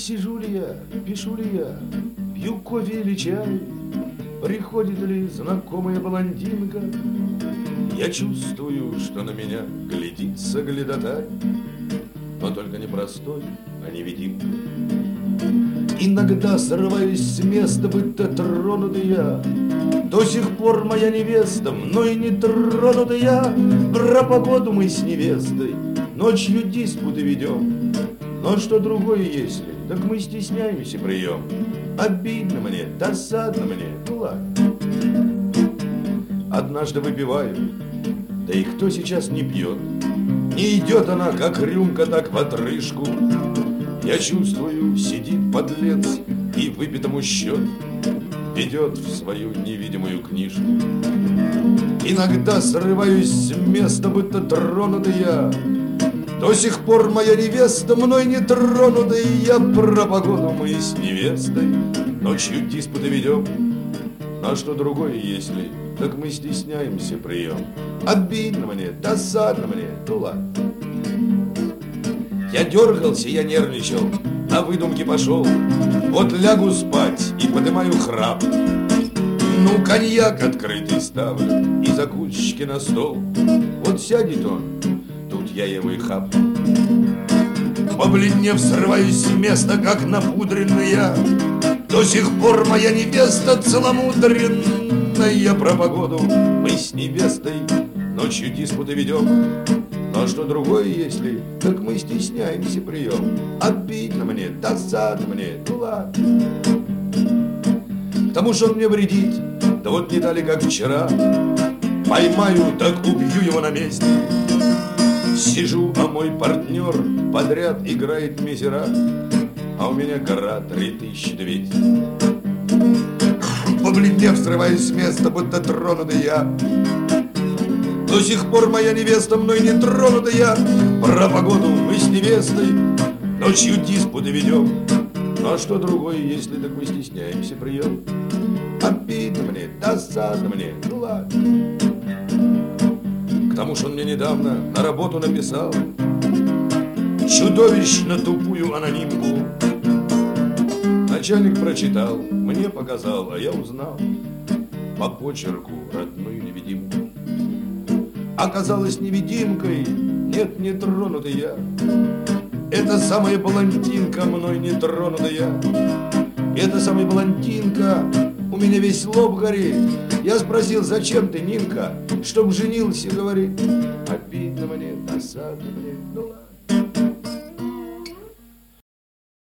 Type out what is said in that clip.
сижу ли я, пишу ли я, пью кофе или чай, приходит ли знакомая блондинка, я чувствую, что на меня глядит соглядатай, но только не простой, а невидимка. Иногда срываюсь с места, будто тронутый я. До сих пор моя невеста, мной не тронутый я. Про погоду мы с невестой ночью диспуты ведем. Но что другое если, так мы стесняемся прием. Обидно мне, досадно мне, ну ладно. Однажды выпиваю, да и кто сейчас не пьет? Не идет она, как рюмка, так в отрыжку. Я чувствую, сидит подлец и выпитому счет ведет в свою невидимую книжку. Иногда срываюсь с места, будто тронутый я. До сих пор моя невеста, мной не тронутая. Я про погоду мы с невестой ночью диспуты ведем. А что другое, если, так мы стесняемся прием. Обидно мне, досадно мне, ну ладно. Я дергался, я нервничал, на выдумки пошел. Вот лягу спать и поднимаю храп. Ну, коньяк открытый ставлю и закусочки на стол. Вот сядет он, тут я его и хапну. Побледнев, срываюсь с места, как напудренный я. До сих пор моя невеста целомудренная. Про погоду мы с невестой ночью диспуты ведем. Но что другое, если, так мы стесняемся прием. Обидно мне, досадно мне, ну ладно. К тому, что он мне вредит, да вот не дали, как вчера. Поймаю, так убью его на месте. Сижу, а мой партнер подряд играет мизера, а у меня гора 3200. Побледнев, срываюсь с места, будто тронутый я. До сих пор моя невеста, мной не тронутая. Про погоду мы с невестой ночью диспуты ведем. Ну а что другое, если так мы стесняемся прием? Обидно мне, досадно мне, ну ладно. К тому, что он мне недавно на работу написал чудовищно тупую анонимку. Начальник прочитал, мне показал, а я узнал по почерку родную невидимку. Оказалась невидимкой, нет, не тронутый я. Это самая блондинка, мной не тронутая. Это самая блондинка, у меня весь лоб горит. Я спросил, зачем ты, Нинка? Чтоб женился, говорит. Обидно мне, досадно мне, ну ладно.